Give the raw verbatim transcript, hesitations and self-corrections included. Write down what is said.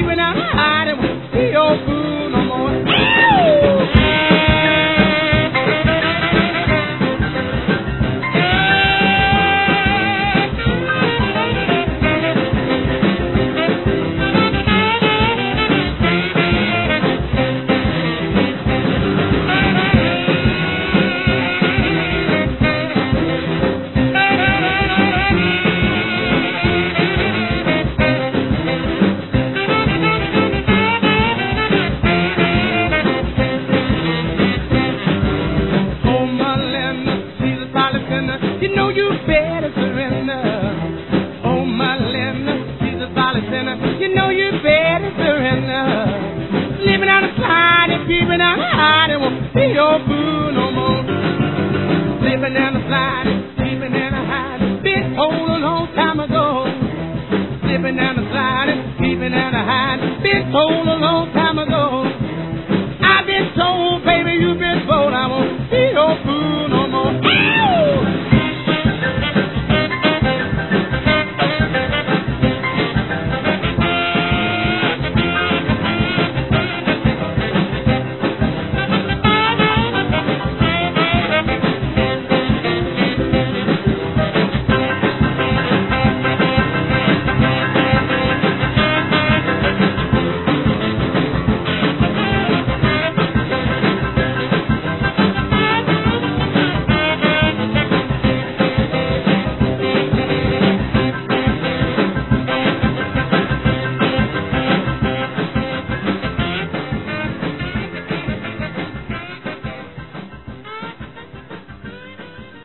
peeping out the hiding, won't see your boo no more. You know you better surrender. Living on the slide and peeping out the hide and won't see your boo no more. Living on the slide and peeping out the hide, been told a long time ago. Living on the slide and peeping out the hide, been told a long time ago. I've been told, baby, you've been told I won't.